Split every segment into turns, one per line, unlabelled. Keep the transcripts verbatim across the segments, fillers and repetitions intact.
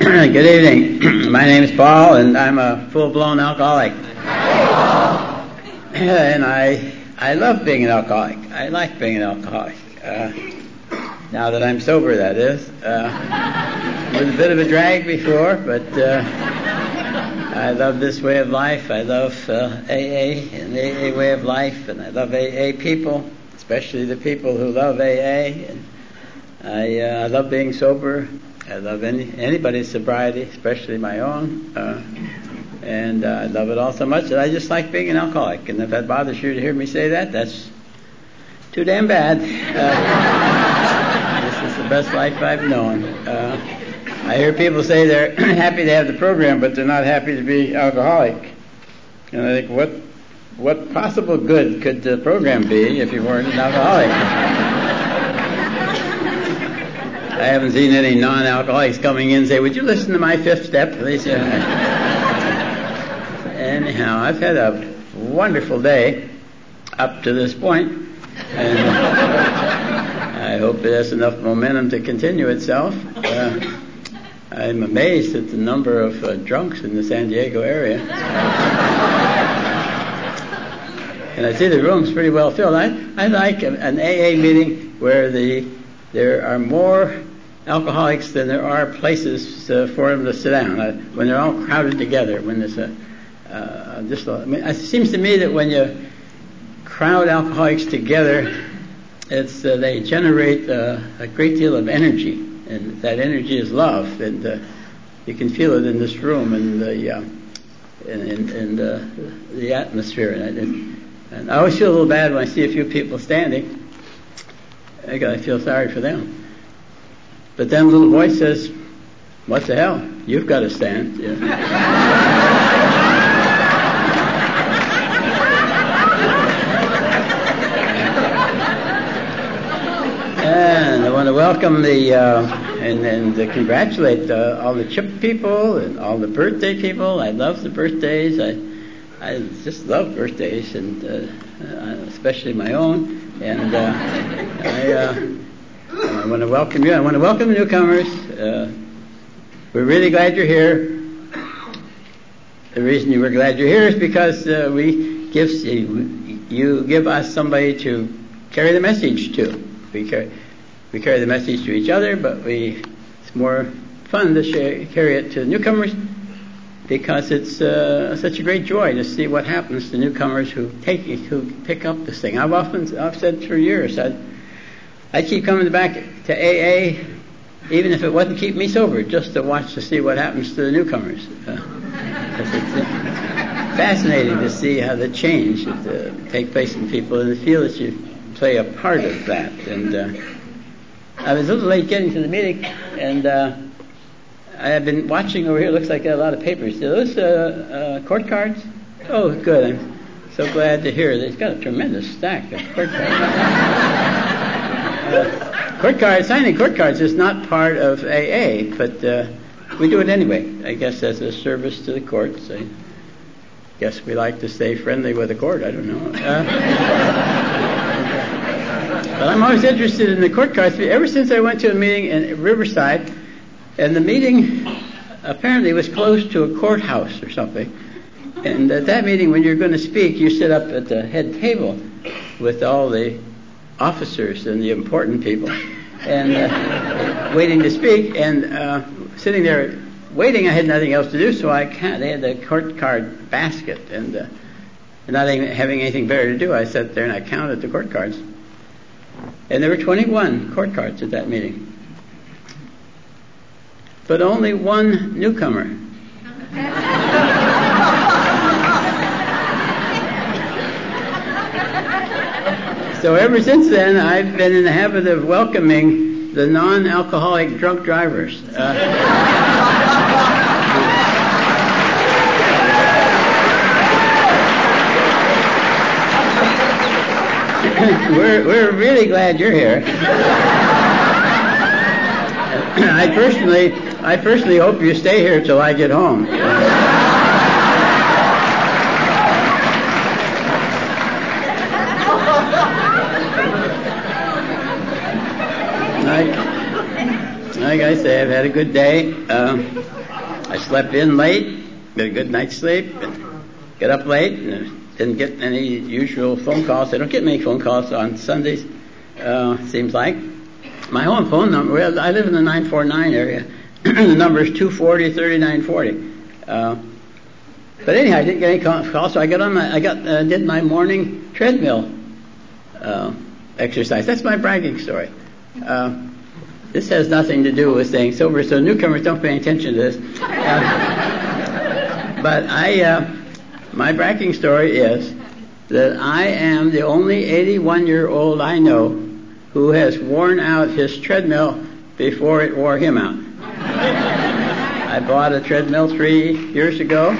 Good evening. My name is Paul, and I'm a full-blown alcoholic. And I I love being an alcoholic. I like being an alcoholic. Uh, now that I'm sober, that is. Uh, it was a bit of a drag before, but uh, I love this way of life. I love uh, A A and the A A way of life, and I love A A people, especially the people who love A A. And I, uh, I love being sober. I love any anybody's sobriety, especially my own. Uh, and uh, I love it all so much that I just like being an alcoholic. And if that bothers you to hear me say that, that's too damn bad. Uh, this is the best life I've known. Uh, I hear people say they're happy to have the program, but they're not happy to be alcoholic. And I think, what what possible good could the program be if you weren't an alcoholic? I haven't seen any non-alcoholics coming in and say, "Would you listen to my fifth step?" They say. Anyhow, I've had a wonderful day up to this point, and I hope it has enough momentum to continue itself. Uh, I'm amazed at the number of uh, drunks in the San Diego area. And I see the room's pretty well filled. I, I like an A A meeting where the there are more alcoholics than there are places uh, for them to sit down. Uh, when they're all crowded together, when there's a uh, just, I mean, it seems to me that when you crowd alcoholics together, it's uh, they generate uh, a great deal of energy, and that energy is love, and uh, you can feel it in this room and the uh, in, in, in uh, the atmosphere. And, and I always feel a little bad when I see a few people standing. I gotta feel sorry for them. But then a little voice says, "What the hell? You've got to stand." Yeah. And I want to welcome the uh, and and to congratulate uh, all the CHIP people and all the birthday people. I love the birthdays. I I just love birthdays, and uh, especially my own. And uh, I. Uh, I want to welcome you. I want to welcome the newcomers. Uh, we're really glad you're here. The reason you were glad you're here is because uh, we give you, you give us somebody to carry the message to. We carry, we carry the message to each other, but we it's more fun to share, carry it to newcomers because it's uh, such a great joy to see what happens to newcomers who take who pick up this thing. I've often I've said for years that I keep coming back to A A, even if it wasn't keep me sober, just to watch to see what happens to the newcomers. Uh, it's uh, fascinating to see how the change should uh, take place in people, and to feel that you play a part of that. And uh, I was a little late getting to the meeting, and uh, I have been watching over here. It looks like I got a lot of papers. Are those uh, uh, court cards? Oh, good. I'm so glad to hear. They've got a tremendous stack of court cards. Uh, court cards, signing court cards is not part of A A, but uh, we do it anyway. I guess as a service to the courts. I guess we like to stay friendly with the court. I don't know. Uh, but I'm always interested in the court cards. Ever since I went to a meeting in Riverside, and the meeting apparently was close to a courthouse or something. And at that meeting, when you're going to speak, you sit up at the head table with all the officers and the important people, and uh, waiting to speak, and uh, sitting there waiting. I had nothing else to do, so I can't. They had the court card basket, and uh, not having anything better to do, I sat there and I counted the court cards, and there were twenty-one court cards at that meeting, but only one newcomer. So ever since then, I've been in the habit of welcoming the non-alcoholic drunk drivers. Uh, we're we're really glad you're here. I personally, I personally hope you stay here till I get home. I, like I say, I've had a good day. Um, I slept in late, got a good night's sleep, and got up late, and didn't get any usual phone calls. I don't get many phone calls on Sundays, uh, seems like. My home phone number, I live in the nine four nine area. The number is two forty, thirty-nine forty. Uh, but anyhow, I didn't get any calls, so I got on my, I got, uh, did my morning treadmill uh, exercise. That's my bragging story. Uh, this has nothing to do with staying sober, so newcomers don't pay attention to this. Uh, but I, uh, my bragging story is that I am the only eighty-one-year-old I know who has worn out his treadmill before it wore him out. I bought a treadmill three years ago.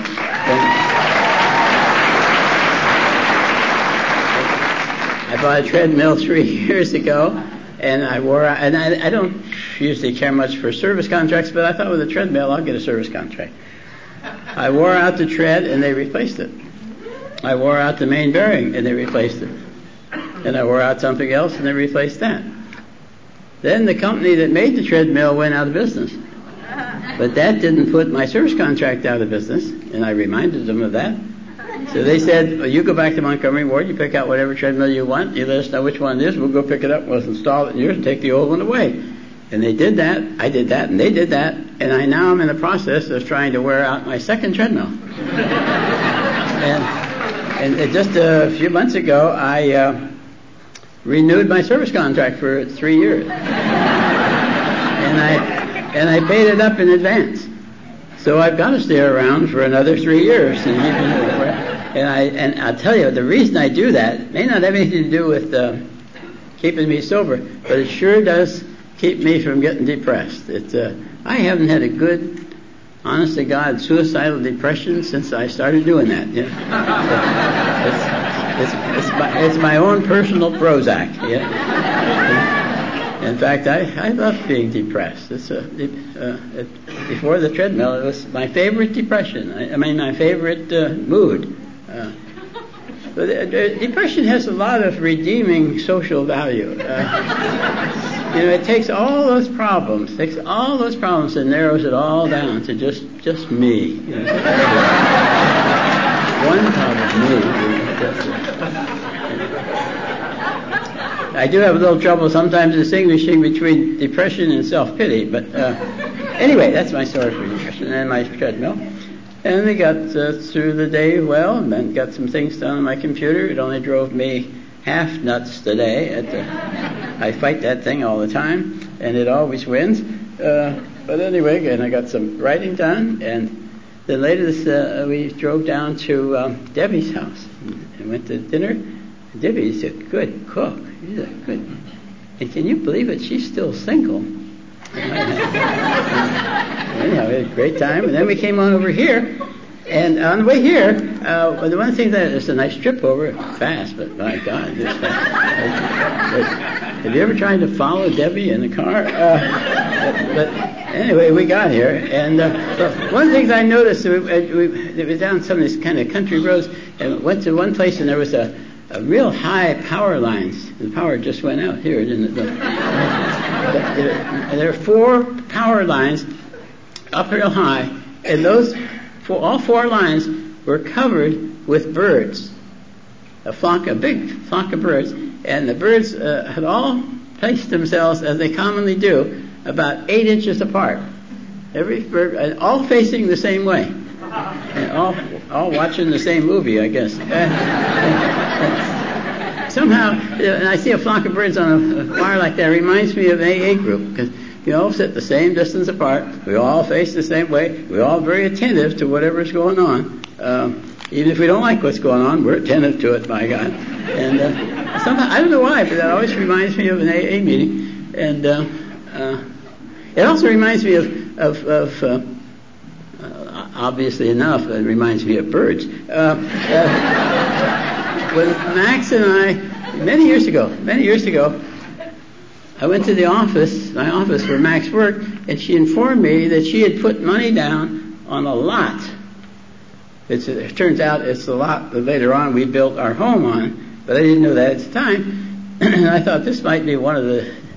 I bought a treadmill three years ago, and I wore out, and I, I don't usually care much for service contracts, but I thought with a treadmill I'll get a service contract. I wore out the tread, and they replaced it. I wore out the main bearing, and they replaced it. And I wore out something else, and they replaced that. Then the company that made the treadmill went out of business. But that didn't put my service contract out of business, and I reminded them of that. So they said, well, you go back to Montgomery Ward, you pick out whatever treadmill you want, you let us know which one it is, we'll go pick it up, we'll install it in yours, and take the old one away. And they did that, I did that, and they did that, and I now am in the process of trying to wear out my second treadmill. and, and just a few months ago, I uh, renewed my service contract for three years. and I and I paid it up in advance. So I've got to stay around for another three years. And, and I and I'll tell you, the reason I do that may not have anything to do with uh, keeping me sober, but it sure does keep me from getting depressed. It, uh, I haven't had a good, honest to God, suicidal depression since I started doing that. You know? it's, it's, it's, my, it's my own personal Prozac. Yeah? In fact, I, I love being depressed. It's a, uh, it, before the treadmill, it was my favorite depression. I, I mean, my favorite uh, mood. Uh, but uh, depression has a lot of redeeming social value. Uh, you know, it takes all those problems, takes all those problems, and narrows it all down to just just me. You know, one problem, me. That's it. I do have a little trouble sometimes distinguishing between depression and self-pity, but uh, anyway, that's my story for depression and my treadmill. And we got uh, through the day well, and then got some things done on my computer. It only drove me half nuts today. At the, I fight that thing all the time, and it always wins. Uh, but anyway, and I got some writing done, and then later this, uh, we drove down to um, Debbie's house and went to dinner. Debbie's a good cook. She's a good. And can you believe it? She's still single. Anyhow, we had a great time. And then we came on over here. And on the way here, uh, the one thing that it's a nice trip over, fast, but my God, it's fast. Have you ever tried to follow Debbie in the car? Uh, but, but anyway, we got here. And uh, one of the things I noticed, we, we, it was down some of these kind of country roads, and went to one place, and there was a Uh, real high power lines. The power just went out here, didn't it? There, there are four power lines up real high, and those four, all four lines were covered with birds. A flock, a big flock of birds, and the birds uh, had all placed themselves, as they commonly do, about eight inches apart. Every bird, and all facing the same way, and all all watching the same movie, I guess. Uh, Somehow, and I see a flock of birds on a, a fire like that, it reminds me of an A A group, because we all sit the same distance apart, we all face the same way, we're all very attentive to whatever's going on. Um, even if we don't like what's going on, we're attentive to it, by God. And uh, somehow, I don't know why, but that always reminds me of an A A meeting. And uh, uh, it also reminds me of, of, of uh, uh, obviously enough, it reminds me of birds. Uh, uh, When Max and I, many years ago, many years ago, I went to the office, my office where Max worked, and she informed me that she had put money down on a lot. It's, it turns out it's the lot that later on we built our home on, but I didn't know that at the time. And I thought this might be one of the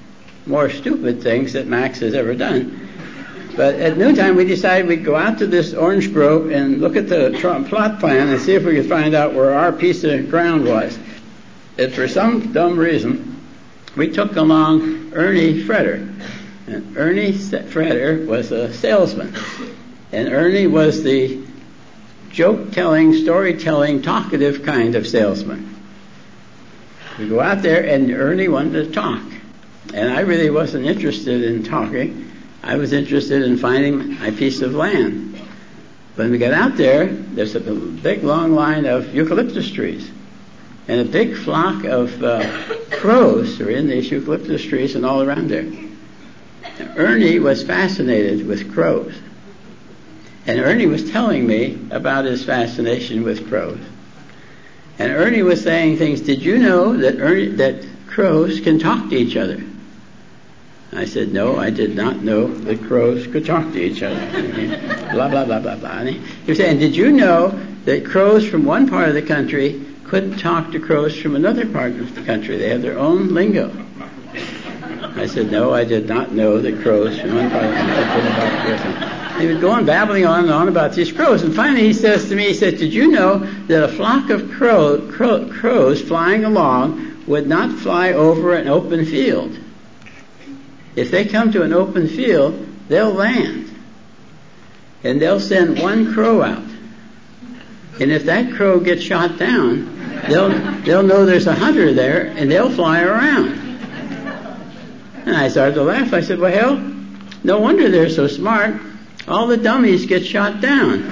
more stupid things that Max has ever done. But at noontime, we decided we'd go out to this orange grove and look at the tr- plot plan and see if we could find out where our piece of ground was. And for some dumb reason, we took along Ernie Freder. And Ernie Freder was a salesman. And Ernie was the joke-telling, storytelling, talkative kind of salesman. We go out there, and Ernie wanted to talk. And I really wasn't interested in talking. I was interested in finding my piece of land. When we got out there, there's a big, long line of eucalyptus trees. And a big flock of uh, crows were in these eucalyptus trees and all around there. And Ernie was fascinated with crows. And Ernie was telling me about his fascination with crows. And Ernie was saying things, did you know that Ernie, that crows can talk to each other? I said, no, I did not know that crows could talk to each other. blah, blah, blah, blah, blah. And he, he was saying, did you know that crows from one part of the country couldn't talk to crows from another part of the country? They have their own lingo. I said, no, I did not know that crows from one part of the country couldn't talk to crows. He was going babbling on and on about these crows. And finally he says to me, he says, did you know that a flock of crow, crow, crows flying along would not fly over an open field? If they come to an open field, they'll land. And they'll send one crow out. And if that crow gets shot down, they'll they'll know there's a hunter there, and they'll fly around. And I started to laugh. I said, well, hell, no wonder they're so smart. All the dummies get shot down.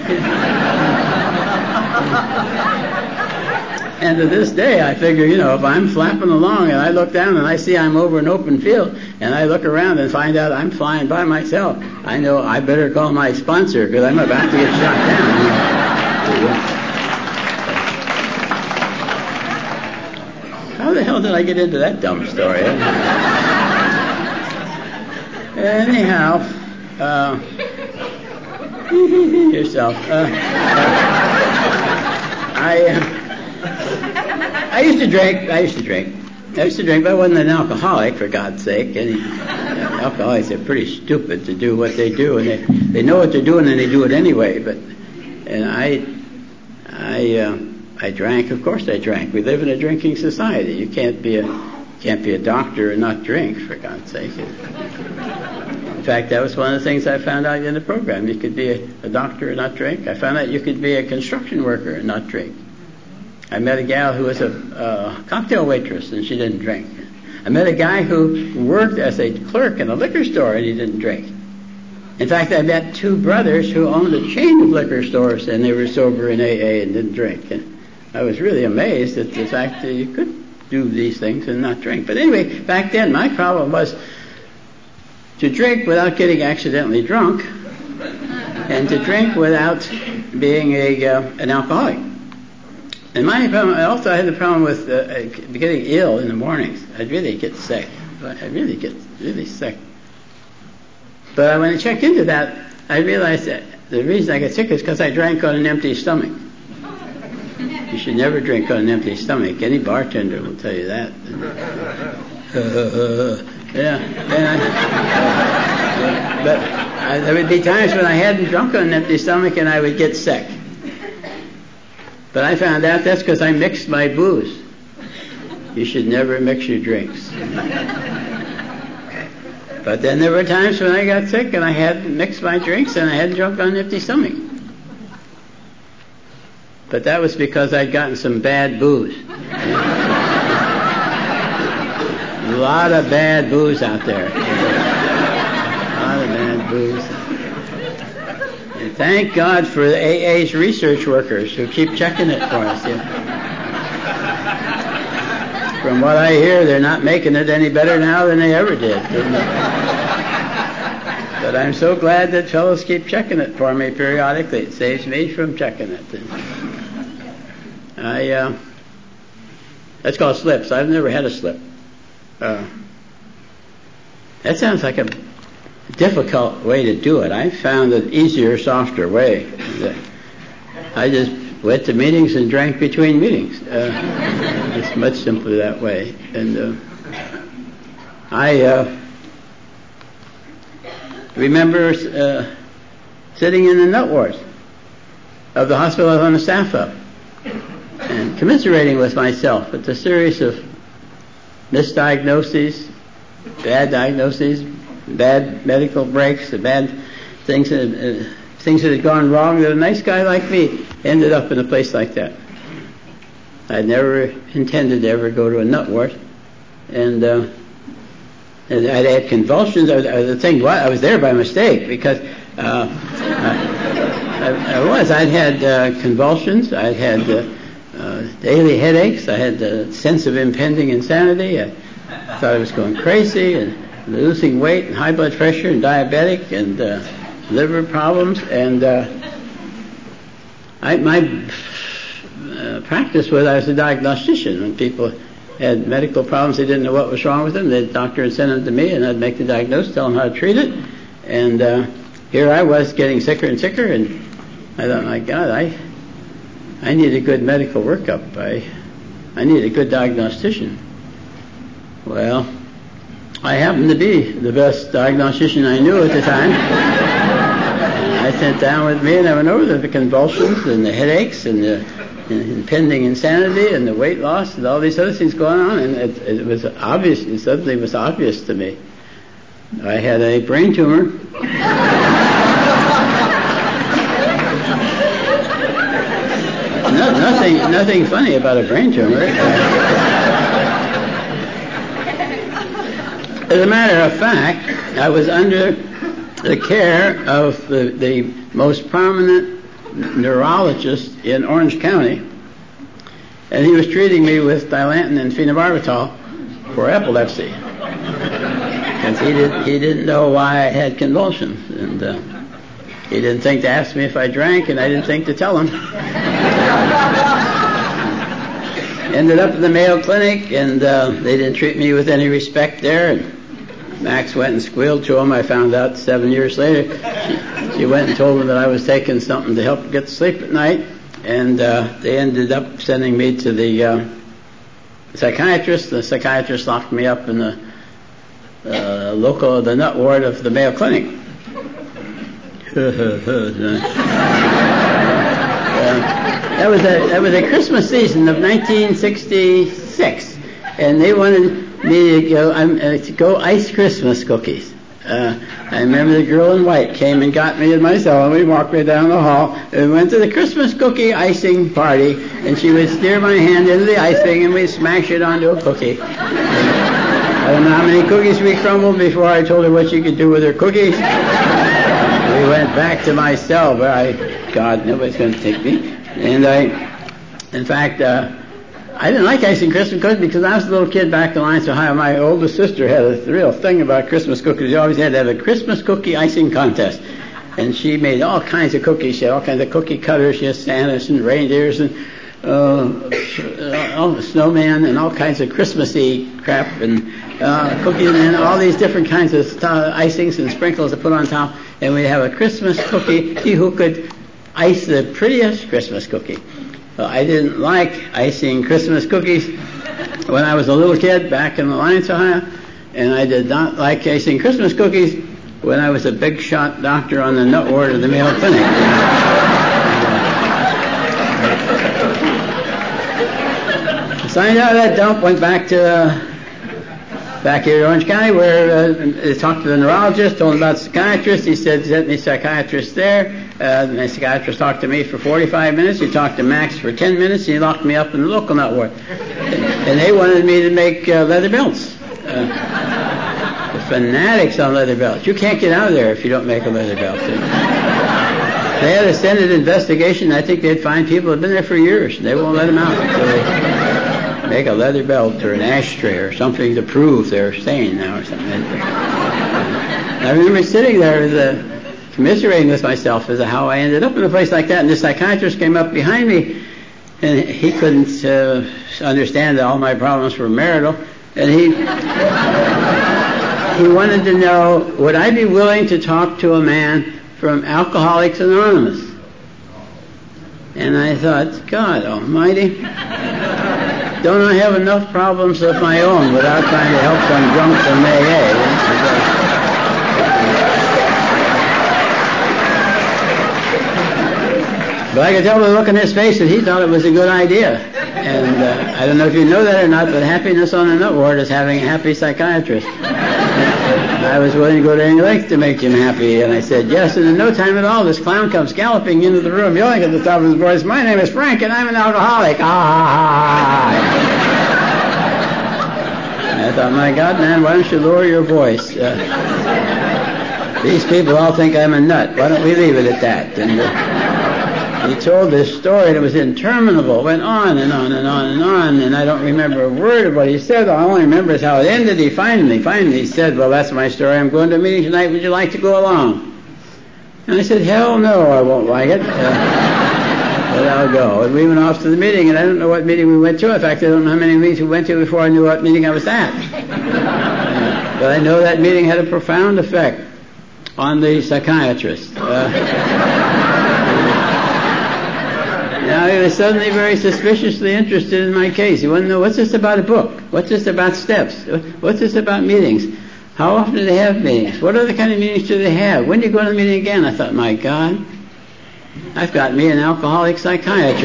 And to this day, I figure, you know, if I'm flapping along and I look down and I see I'm over an open field and I look around and find out I'm flying by myself, I know I better call my sponsor because I'm about to get shot down. How the hell did I get into that dumb story? Anyhow, uh, yourself. Uh, I... Uh, I used to drink, I used to drink. I used to drink, but I wasn't an alcoholic, for God's sake. And uh, alcoholics are pretty stupid to do what they do, and they, they know what they're doing and they do it anyway. But, and I, I, uh, I drank, of course I drank. We live in a drinking society. You can't be a, can't be a doctor and not drink, for God's sake. In fact, that was one of the things I found out in the program. You could be a, a doctor and not drink. I found out you could be a construction worker and not drink. I met a gal who was a uh, cocktail waitress, and she didn't drink. I met a guy who worked as a clerk in a liquor store, and he didn't drink. In fact, I met two brothers who owned a chain of liquor stores, and they were sober in A A and didn't drink. And I was really amazed at the fact that you could do these things and not drink. But anyway, back then, my problem was to drink without getting accidentally drunk, and to drink without being a uh, an alcoholic. And my problem, I also had the problem with uh, getting ill in the mornings. I'd really get sick. I'd really get really sick. But when I checked into that, I realized that the reason I get sick is because I drank on an empty stomach. You should never drink on an empty stomach. Any bartender will tell you that. yeah. And I, uh, but I, there would be times when I hadn't drunk on an empty stomach and I would get sick. But I found out that's because I mixed my booze. You should never mix your drinks. But then there were times when I got sick and I hadn't mixed my drinks and I hadn't drunk on an empty stomach. But that was because I'd gotten some bad booze. A lot of bad booze out there. A lot of bad booze. And thank God for the A A's research workers who keep checking it for us. Yeah. From what I hear, they're not making it any better now than they ever did. But I'm so glad that fellows keep checking it for me periodically. It saves me from checking it. I, uh, that's called slips. I've never had a slip. Uh, that sounds like a difficult way to do it. I found an easier, softer way. I just went to meetings and drank between meetings. Uh, it's much simpler that way. And uh, I, uh, remember uh, sitting in the nut ward of the hospital I was on the staff of and commiserating with myself with a series of misdiagnoses, bad diagnoses, bad medical breaks, the bad things that, uh, things that had gone wrong, that a nice guy like me ended up in a place like that. I'd never intended to ever go to a nut ward, and, uh, and I'd had convulsions. I was, I, the thing was, I was there by mistake because uh, I, I, I was. I'd had uh, convulsions. I'd had uh, uh, daily headaches. I had the sense of impending insanity. I thought I was going crazy and losing weight and high blood pressure and diabetic and uh, liver problems. And uh, I, my uh, practice was I was a diagnostician. When people had medical problems, they didn't know what was wrong with them, the doctor would send them to me, and I'd make the diagnosis, tell them how to treat it. And uh, here I was getting sicker and sicker, and I thought, my God, I I need a good medical workup. I I need a good diagnostician. Well, I happened to be the best diagnostician I knew at the time. And I sat down with me, and I went over the convulsions and the headaches and the impending insanity and the weight loss and all these other things going on, and it, it was obvious. It suddenly was obvious to me. I had a brain tumor. no, nothing, nothing funny about a brain tumor. As a matter of fact, I was under the care of the, the most prominent neurologist in Orange County, and he was treating me with Dilantin and phenobarbital for epilepsy, because he didn't he didn't know why I had convulsions, and uh, he didn't think to ask me if I drank, and I didn't think to tell him. Ended up in the Mayo Clinic, and uh, they didn't treat me with any respect there. And Max went and squealed to him. I found out seven years later. She, she went and told him that I was taking something to help get to sleep at night, and uh, they ended up sending me to the uh, psychiatrist. The psychiatrist locked me up in the uh, local, the nut ward of the Mayo Clinic. uh, that was a that was a Christmas season of nineteen sixty-six, and they wanted me to go, um, uh, to go ice Christmas cookies. Uh, I remember the girl in white came and got me in my cell, and we walked right down the hall and we went to the Christmas cookie icing party, and she would steer my hand into the icing and we'd smash it onto a cookie. I don't know how many cookies we crumbled before I told her what she could do with her cookies. We went back to my cell where I, God, nobody's going to take me. And I, in fact, uh, I didn't like icing Christmas cookies because I was a little kid back in Alliance, Ohio. My oldest sister had a real thing about Christmas cookies. You always had to have a Christmas cookie icing contest. And she made all kinds of cookies. She had all kinds of cookie cutters. She had Santas and reindeers and uh, all the snowman and all kinds of Christmassy crap and uh, cookies and all these different kinds of st- icings and sprinkles to put on top. And we'd have a Christmas cookie. See who could ice the prettiest Christmas cookie. So I didn't like icing Christmas cookies when I was a little kid back in Alliance, Ohio, and I did not like icing Christmas cookies when I was a big shot doctor on the nut ward of the Mayo Clinic. Signed out of that dump, went back to uh, back here in Orange County, where uh, I talked to the neurologist, told him about the psychiatrist. He said, sent me a psychiatrist there. Uh, the psychiatrist talked to me for forty-five minutes. He talked to Max for ten minutes, and he locked me up in the local nut ward. And they wanted me to make uh, leather belts. Uh, the fanatics on leather belts. You can't get out of there if you don't make a leather belt. They had a Senate investigation. I think they'd find people who have been there for years. They won't let them out until they make a leather belt or an ashtray or something to prove they're sane now or something. I remember sitting there with a commiserating with myself as to how I ended up in a place like that. And the psychiatrist came up behind me, and he couldn't uh, understand that all my problems were marital. And he he wanted to know, would I be willing to talk to a man from Alcoholics Anonymous? And I thought, God almighty, don't I have enough problems of my own without trying to help some drunk from A A? But I could tell by the look on his face that he thought it was a good idea. And uh, I don't know if you know that or not, but happiness on a nut ward is having a happy psychiatrist. I was willing to go to any length to make him happy, and I said yes, and in no time at all, this clown comes galloping into the room, yelling at the top of his voice, "My name is Frank, and I'm an alcoholic." Ah! I thought, my God, man, why don't you lower your voice? Uh, these people all think I'm a nut. Why don't we leave it at that? And uh, he told this story, and it was interminable. It went on and on and on and on, and I don't remember a word of what he said. All I only remember is how it ended. He finally, finally said, "Well, that's my story. I'm going to a meeting tonight. Would you like to go along?" And I said, "Hell no, I won't like it." Uh, but I'll go. And we went off to the meeting, and I don't know what meeting we went to. In fact, I don't know how many meetings we went to before I knew what meeting I was at. Uh, but I know that meeting had a profound effect on the psychiatrist. Uh, now he was suddenly very suspiciously interested in my case. He wanted to know, what's this about a book? What's this about steps? What's this about meetings? How often do they have meetings? What other kind of meetings do they have? When do you go to the meeting again? I thought, my God, I've got me an alcoholic psychiatrist.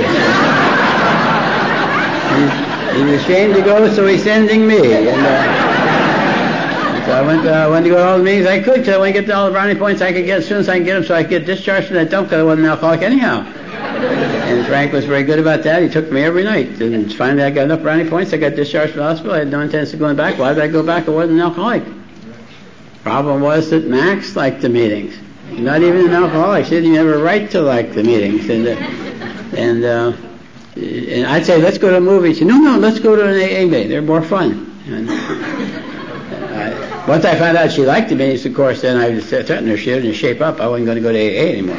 he's, he's ashamed to go, so he's sending me. And, uh, so I went, uh, I went to go to all the meetings I could, because I wanted to get to all the brownie points I could get as soon as I could get them, so I could get discharged from that dump, because I wasn't an alcoholic anyhow. And Frank was very good about that. He took me every night. And finally I got enough brownie points. I got discharged from the hospital. I had no intention of going back. Why did I go back? I wasn't an alcoholic. Problem was that Max liked the meetings. Not even an alcoholic. She didn't even have a right to like the meetings. And, uh, and, uh, and I'd say, let's go to a movie. She said, no, no, let's go to an A A meeting. They're more fun. And uh, once I found out she liked the meetings, of course, then I threatened her she didn't shape up. I wasn't going to go to A A anymore.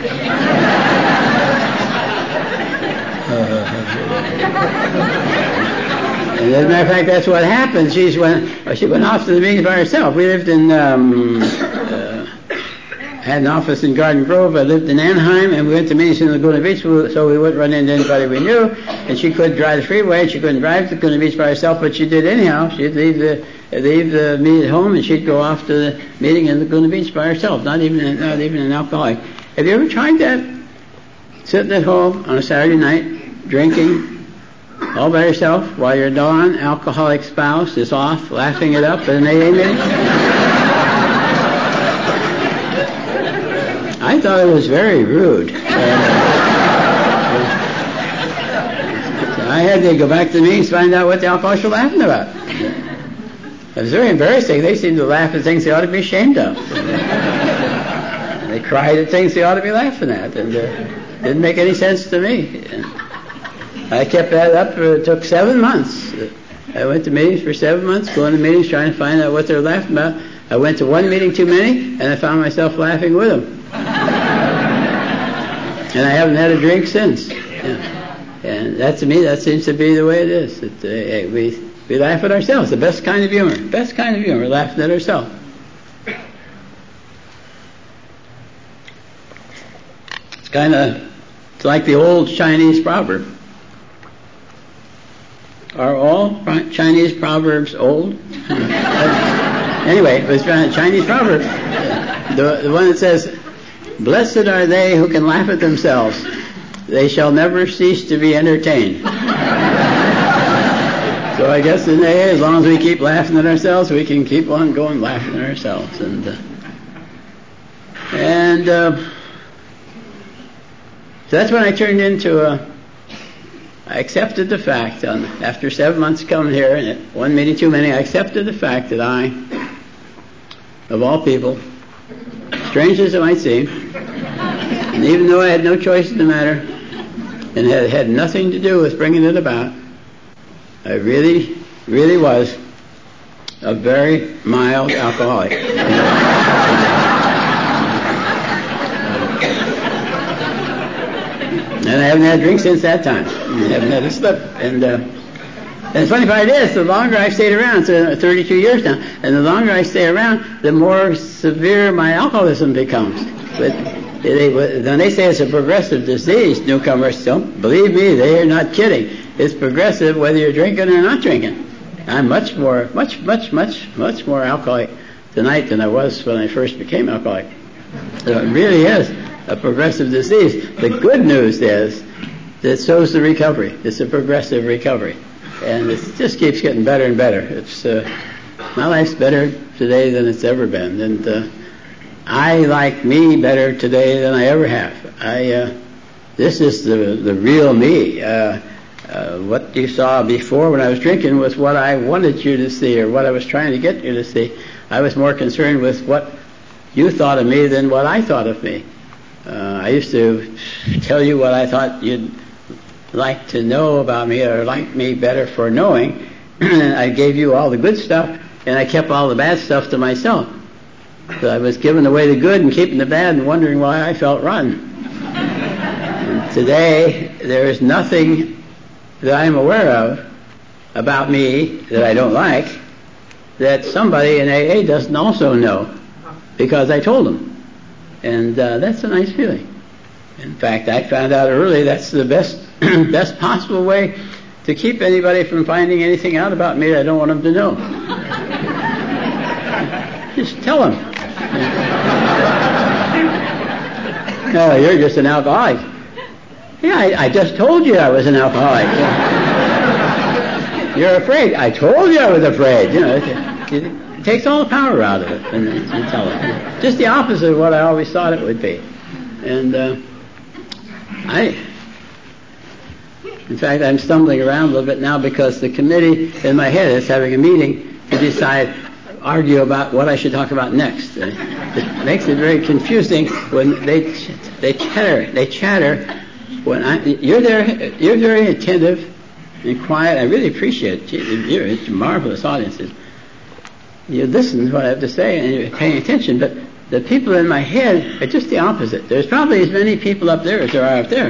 And as a matter of fact, that's what happened. She's went, she went off to the meetings by herself. We lived in... Um, uh, had an office in Garden Grove. I lived in Anaheim, and we went to meetings in Laguna Beach, so we wouldn't run into anybody we knew. And she couldn't drive the freeway, and she couldn't drive to Laguna Beach by herself, but she did anyhow. She'd leave the leave the meeting at home, and she'd go off to the meeting in Laguna Beach by herself. Not even not even an alcoholic. Have you ever tried that? Sitting at home on a Saturday night, drinking, all by yourself, while your non-alcoholic spouse is off laughing it up at an A A meeting? I thought it was very rude. Uh, I had to go back to the meetings to find out what the alcoholics were laughing about. It was very embarrassing. They seemed to laugh at things they ought to be ashamed of. They cried at things they ought to be laughing at, and uh, didn't make any sense to me. I kept that up. It took seven months. I went to meetings for seven months, going to meetings trying to find out what they're laughing about. I went to one meeting too many, and I found myself laughing with them. And I haven't had a drink since. Yeah. And that, to me, that seems to be the way it is. That, uh, we we laugh at ourselves. The best kind of humor. Best kind of humor, laughing at ourselves. It's kind of it's like the old Chinese proverb. Are all Chinese proverbs old? Anyway, it was a Chinese proverb. The, the one that says, "Blessed are they who can laugh at themselves. They shall never cease to be entertained." So I guess in A A, as long as we keep laughing at ourselves, we can keep on going laughing at ourselves. And uh, and uh, so that's when I turned into a... I accepted the fact, on, after seven months coming here, and at one meeting too many, I accepted the fact that I, of all people, strange as it might seem, and even though I had no choice in the matter, and had had nothing to do with bringing it about, I really, really was a very mild alcoholic. And I haven't had a drink since that time. I haven't had a slip. And, uh, and the funny part is, the longer I stayed around, so thirty-two years now, and the longer I stay around, the more severe my alcoholism becomes. But they, when they say it's a progressive disease, newcomers don't believe me, they are not kidding. It's progressive whether you're drinking or not drinking. I'm much more, much, much, much, much more alcoholic tonight than I was when I first became alcoholic. So it really is. a progressive disease. The good news is that so's the recovery. It's a progressive recovery. And it just keeps getting better and better. It's uh, my life's better today than it's ever been. And uh, I like me better today than I ever have. I uh, this is the the real me. Uh, uh, what you saw before when I was drinking was what I wanted you to see, or what I was trying to get you to see. I was more concerned with what you thought of me than what I thought of me. Uh, I used to tell you what I thought you'd like to know about me, or like me better for knowing. I gave you all the good stuff, and I kept all the bad stuff to myself. So I was giving away the good and keeping the bad and wondering why I felt rotten. And today, there is nothing that I'm aware of about me that I don't like that somebody in A A doesn't also know, because I told them. And uh, that's a nice feeling. In fact, I found out early that's the best best possible way to keep anybody from finding anything out about me that I don't want them to know. Just tell them. No, you're just an alcoholic. Yeah, I, I just told you I was an alcoholic. You're afraid. I told you I was afraid. You know, it, it, it takes all the power out of it. And, and tell it. Just the opposite of what I always thought it would be. And uh, I, in fact, I'm stumbling around a little bit now because the committee in my head is having a meeting to decide, argue about what I should talk about next. Uh, it makes it very confusing when they they chatter. They chatter when I. You're there. You're very attentive and quiet. I really appreciate it. You're it's marvelous audiences. You listen to what I have to say and you're paying attention, but the people in my head are just the opposite. There's probably as many people up there as there are up there.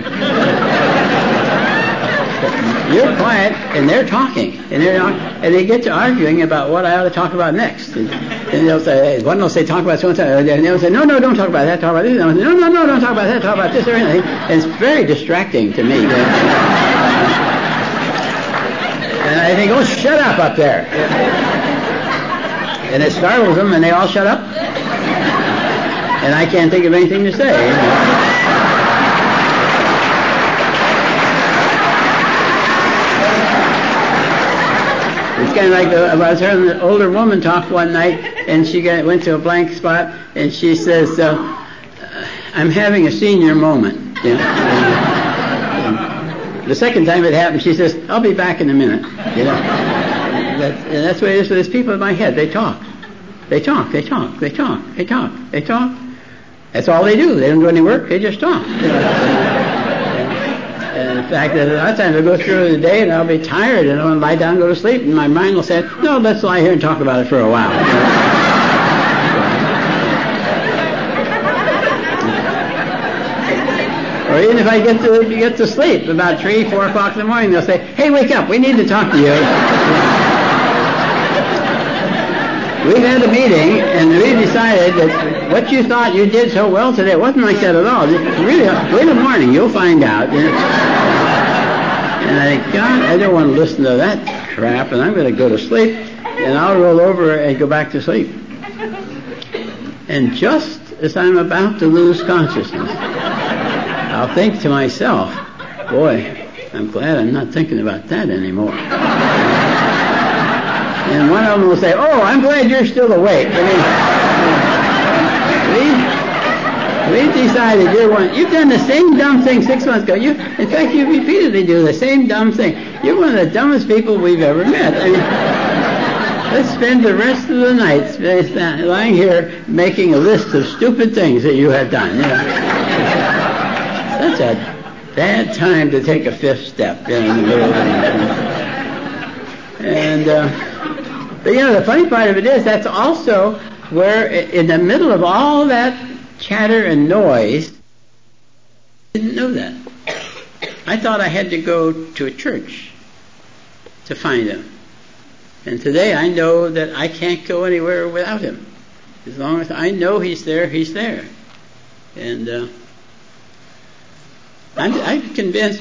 You're quiet, and they're talking, and they're not, and they get to arguing about what I ought to talk about next. And, and they'll say, one will say, talk about so and so, and they'll say, no, no, don't talk about that, talk about this. And say, no, no, no, don't talk about that, talk about this or anything. And it's very distracting to me. And I think, oh, shut up up there. And it startles them, and they all shut up. And I can't think of anything to say. It's kind of like the, I was hearing an older woman talk one night, and she got, went to a blank spot, and she says, uh, I'm having a senior moment. You know? and, and the second time it happened, she says, I'll be back in a minute. You know? That's, and that's what it is with these people in my head. They talk. They talk, they talk, they talk, they talk, they talk. That's all they do. They don't do any work, they just talk. You know? And in fact, a lot of times I'll go through the day and I'll be tired and I'll lie down and go to sleep, and my mind will say, no, let's lie here and talk about it for a while. Or even if I get to get to sleep about three, four o'clock in the morning, they'll say, hey, wake up, we need to talk to you. We've had a meeting, and we decided that what you thought you did so well today, it wasn't like that at all. Really, wait till morning, you'll find out. And I think, God, I don't want to listen to that crap, and I'm going to go to sleep, and I'll roll over and go back to sleep. And just as I'm about to lose consciousness, I'll think to myself, boy, I'm glad I'm not thinking about that anymore. And one of them will say, oh, I'm glad you're still awake. I mean, we, we decided you're one. You've done the same dumb thing six months ago. You, in fact, you repeatedly do the same dumb thing. You're one of the dumbest people we've ever met. I mean, let's spend the rest of the night lying here making a list of stupid things that you have done. You know? Such a bad time to take a fifth step, you know, in the middle of the night. And, uh, but you know, the funny part of it is that's also where, in the middle of all that chatter and noise, I didn't know that. I thought I had to go to a church to find him. And today I know that I can't go anywhere without him. As long as I know he's there, he's there. And uh, I'm, I'm convinced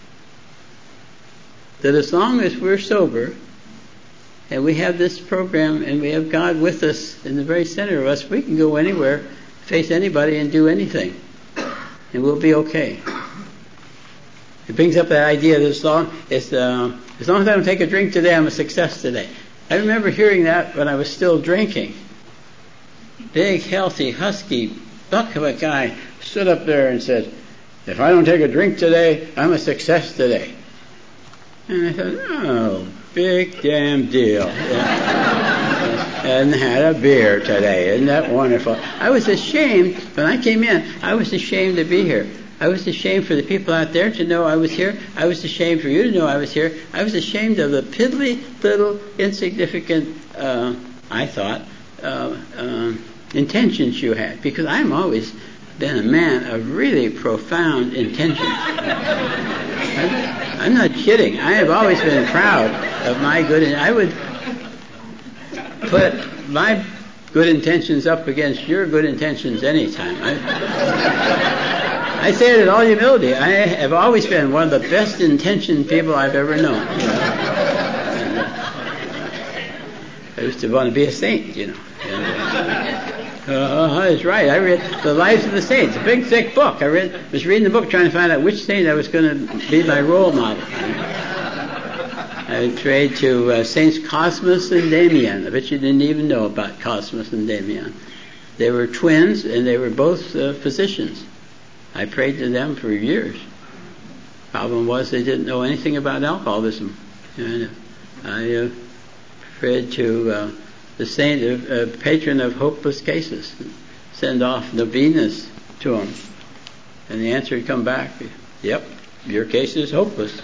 that as long as we're sober, and we have this program, and we have God with us in the very center of us, we can go anywhere, face anybody, and do anything. and we'll be okay. It brings up that idea that as long as, uh, as long as I don't take a drink today, I'm a success today. I remember hearing that when I was still drinking. Big, healthy, husky, buck of a guy stood up there and said, if I don't take a drink today, I'm a success today. And I thought, oh, big damn deal. And had a beer today. Isn't that wonderful? I was ashamed, when I came in, I was ashamed to be here. I was ashamed for the people out there to know I was here. I was ashamed for you to know I was here. I was ashamed of the piddly, little, insignificant, uh, I thought, uh, uh, intentions you had. Because I'm always been a man of really profound intentions. I'm, I'm not kidding. I have always been proud of my good, and I would put my good intentions up against your good intentions anytime. I, I say it in all humility. I have always been one of the best intentioned people I've ever known. You know? I used to want to be a saint, you know. Uh, that's right. I read The Lives of the Saints, a big, thick book. I read, was reading the book trying to find out which saint I was going to be my role model. I prayed to uh, Saints Cosmas and Damian. I bet you didn't even know about Cosmas and Damian. They were twins, and they were both uh, physicians. I prayed to them for years. Problem was they didn't know anything about alcoholism. And I uh, prayed to uh, the saint, uh, patron of hopeless cases, send off novenas to him. And the answer would come back, yep, your case is hopeless.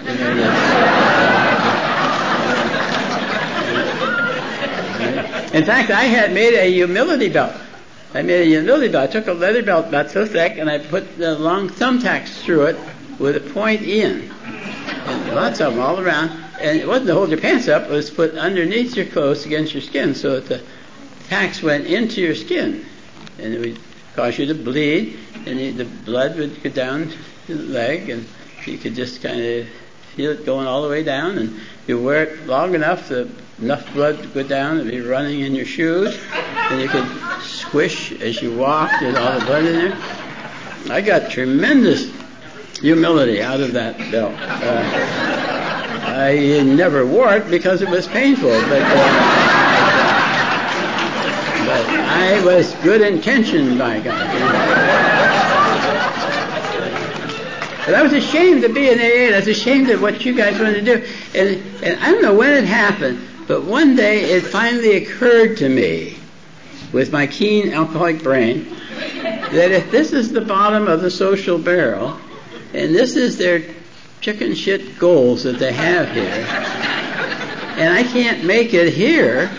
In fact, I had made a humility belt. I made a humility belt. I took a leather belt about so thick, and I put the long thumbtacks through it with a point in. And lots of them all around. And it wasn't to hold your pants up, it was put underneath your clothes against your skin so that the tacks went into your skin. And it would cause you to bleed, and the blood would go down to the leg, and you could just kind of feel it going all the way down. And you wear it long enough, the, enough blood to go down and be running in your shoes, and you could squish as you walked with all the blood in there. I got tremendous humility out of that belt. Uh, I never wore it because it was painful, but, uh, but I was good intentioned by God. You know? But I was ashamed to be in A A, and I was ashamed of what you guys wanted to do. And, and I don't know when it happened, but one day it finally occurred to me, with my keen alcoholic brain, that if this is the bottom of the social barrel, and this is their chicken shit goals that they have here, and I can't make it here,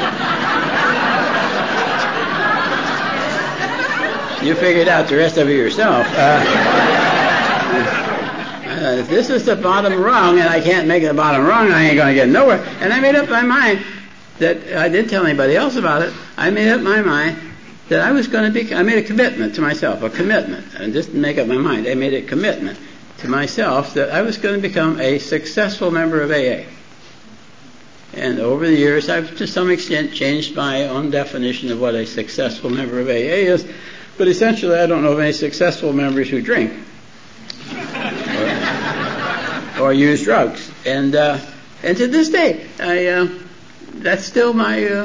you figured out the rest of it yourself. Uh, uh, if this is the bottom rung and I can't make the bottom rung, I ain't going to get nowhere. And I made up my mind that, I didn't tell anybody else about it, I made up my mind that I was going to be, I made a commitment to myself, a commitment. I didn't make up my mind, I made a commitment to myself that I was going to become a successful member of A A. And over the years, I've to some extent changed my own definition of what a successful member of A A is, but essentially I don't know of any successful members who drink or, or use drugs. And uh, and to this day, I uh, that's still my uh,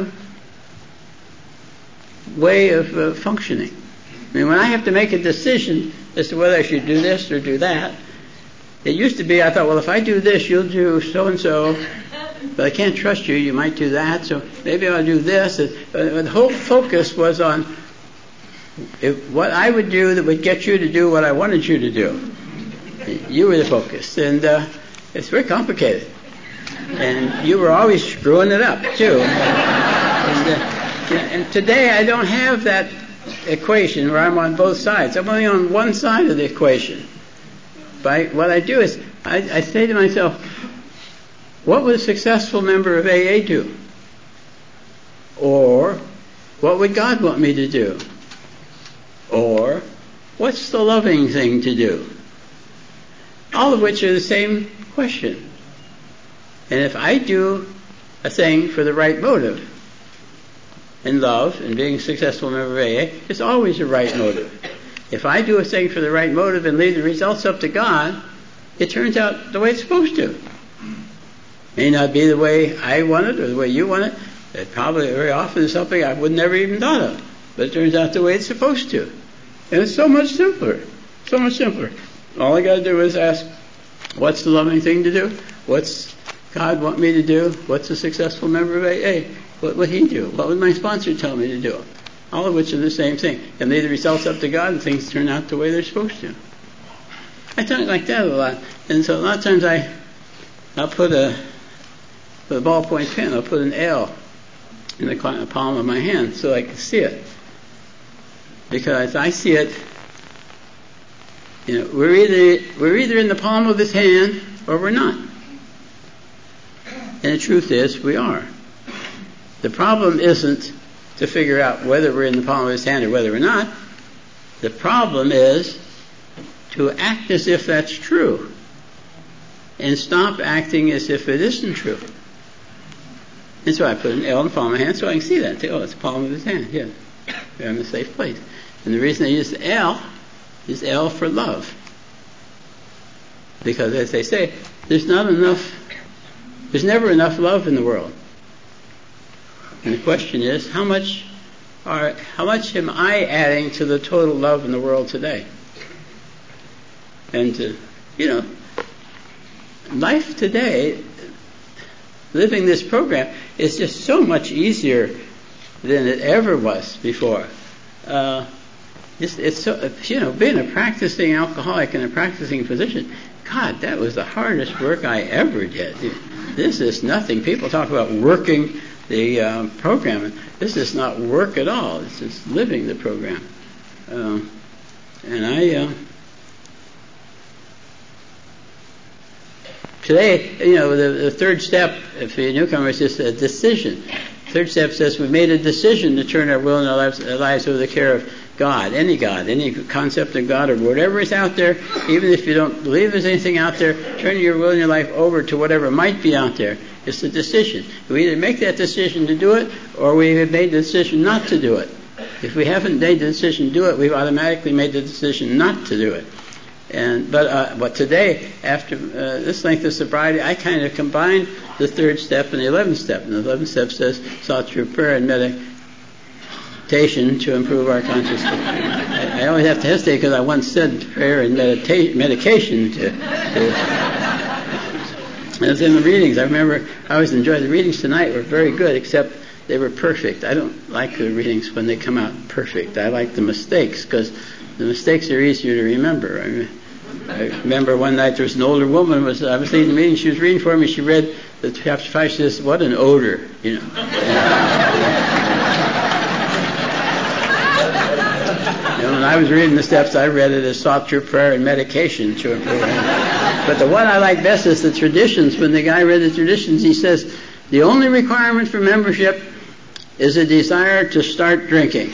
way of uh, functioning. I mean, when I have to make a decision as to whether I should do this or do that, it used to be, I thought, well, if I do this, you'll do so-and-so, but I can't trust you, you might do that, so maybe I'll do this. Uh, the whole focus was on if, what I would do that would get you to do what I wanted you to do. You were the focus, and uh, it's very complicated. And you were always screwing it up, too. And, uh, and today I don't have that equation where I'm on both sides. I'm only on one side of the equation. By what I do is I, I say to myself, what would a successful member of A A do? Or what would God want me to do? Or what's the loving thing to do? All of which are the same question. And if I do a thing for the right motive, and love, and being a successful member of A A, it's always the right motive. If I do a thing for the right motive and leave the results up to God, it turns out the way it's supposed to. May not be the way I want it or the way you want it. It probably very often is something I would never even thought of. But it turns out the way it's supposed to. And it's so much simpler. So much simpler. All I got to do is ask, what's the loving thing to do? What's God want me to do? What's a successful member of A A? What would he do? What would my sponsor tell me to do? All of which are the same thing. And leave the results up to God and things turn out the way they're supposed to. I talk like that a lot. And so a lot of times I, I'll put a, with a ballpoint pen, I'll put an L in the palm of my hand so I can see it. Because I see it, you know, we're either, we're either in the palm of his hand or we're not. And the truth is, we are. The problem isn't to figure out whether we're in the palm of his hand or whether we're not. The problem is to act as if that's true and stop acting as if it isn't true. And so I put an L in the palm of my hand so I can see that and say, oh, it's the palm of his hand. Yeah, we're in a safe place. And the reason I use the L is L for love. Because as they say, there's not enough, there's never enough love in the world. And the question is, how much are, how much am I adding to the total love in the world today? And, to, you know, life today, living this program, is just so much easier than it ever was before. Uh, it's, it's so, you know, being a practicing alcoholic and a practicing physician, God, that was the hardest work I ever did. This is nothing. People talk about working the um, program. This is not work at all. It's just living the program. Um, and I, uh, today, you know, the, the third step, if you're a newcomer, is just a decision. Third step says we made a decision to turn our will and our lives, our lives over to the care of God, any God, any concept of God or whatever is out there, even if you don't believe there's anything out there, turn your will and your life over to whatever might be out there. It's a decision. We either make that decision to do it or we have made the decision not to do it. If we haven't made the decision to do it, we've automatically made the decision not to do it. And But uh, but today, after uh, this length of sobriety, I kind of combined the third step and the eleventh step. And the eleventh step says, sought through prayer and meditation to improve our consciousness. I, I always have to hesitate because I once said prayer and medita- medication to, to and it's in the readings. I remember I always enjoyed the readings tonight. Were very good, except they were perfect. I don't like the readings when they come out perfect. I like the mistakes because the mistakes are easier to remember. I, mean, I remember one night there was an older woman. Was I was leading the meeting. She was reading for me. She read the chapter five. She says, "What an odor!" You know. And when I was reading the steps, I read it as sought through prayer and medication to improve. But the one I like best is the traditions. When the guy read the traditions, he says, the only requirement for membership is a desire to start drinking.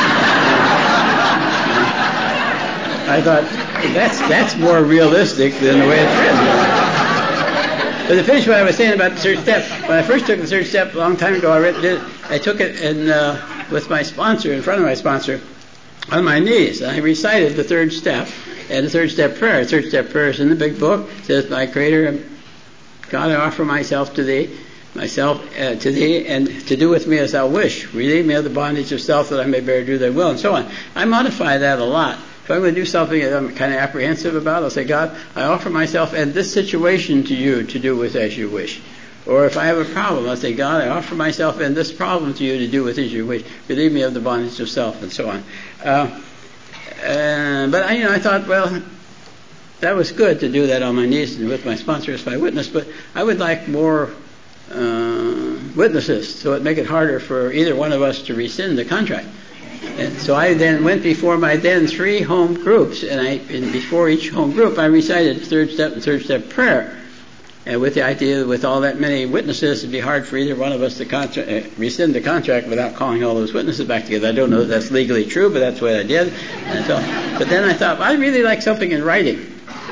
I thought, that's that's more realistic than the way it's written. But to finish what I was saying about the third step, when I first took the third step a long time ago, I, read it, I took it and uh, with my sponsor, in front of my sponsor, on my knees. I recited the third step and the third step prayer. The third step prayer is in the big book. It says, my Creator, God, I offer myself to Thee, myself uh, to Thee, and to do with me as Thou wish. Relieve me of the bondage of self that I may bear do Thy will, and so on. I modify that a lot. If I'm going to do something that I'm kind of apprehensive about, I'll say, God, I offer myself and this situation to You to do with as You wish. Or if I have a problem, I'll say, God, I offer myself and this problem to You to do with as You wish. Relieve me of the bondage of self, and so on. Uh, uh, but I, you know, I thought, well, that was good to do that on my knees and with my sponsor as my witness, but I would like more uh, witnesses, so it'd make it harder for either one of us to rescind the contract. And so I then went before my then three home groups, and I, and before each home group, I recited third step and third step prayer. And with the idea that with all that many witnesses, it'd be hard for either one of us to contra- uh, rescind the contract without calling all those witnesses back together. I don't know if that's legally true, but that's what I did. And so, but then I thought, well, I really like something in writing.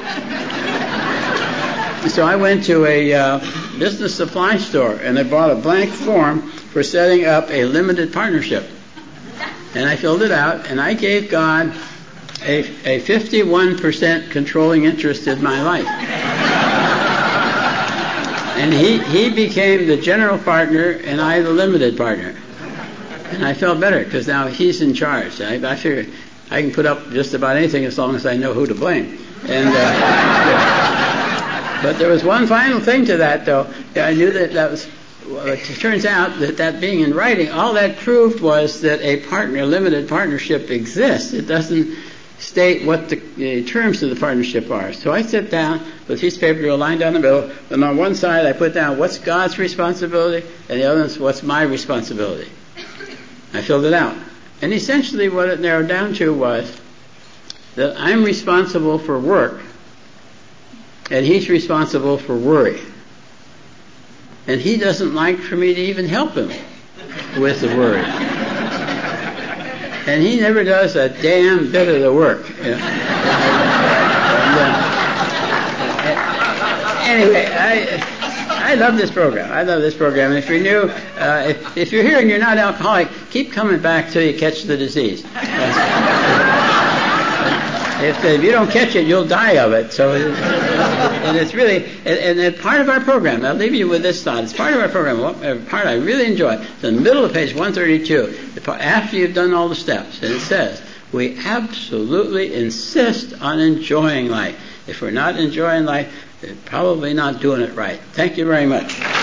So I went to a uh, business supply store, and I bought a blank form for setting up a limited partnership. And I filled it out, and I gave God a, a fifty-one percent controlling interest in my life. And he, he became the general partner and I the limited partner. And I felt better because now he's in charge. I, I figured I can put up just about anything as long as I know who to blame. And uh, but there was one final thing to that, though. I knew that that was. Well, it turns out that that being in writing, all that proved was that a partner, limited partnership exists. It doesn't state what the, the terms of the partnership are. So I sit down with a piece of paper, a line down the middle, and on one side I put down what's God's responsibility, and the other is what's my responsibility. I filled it out. And essentially what it narrowed down to was that I'm responsible for work, and he's responsible for worry. And he doesn't like for me to even help him with the worry. And he never does a damn bit of the work. You know? and, uh, anyway, I I love this program. I love this program. If you're new, uh, if, if you're here and you're not alcoholic, keep coming back till you catch the disease. If, if you don't catch it, you'll die of it. So, and it's really, and, and part of our program, I'll leave you with this thought, it's part of our program, a part I really enjoy. It's in the middle of page one thirty-two, after you've done all the steps, and it says, we absolutely insist on enjoying life. If we're not enjoying life, we're probably not doing it right. Thank you very much.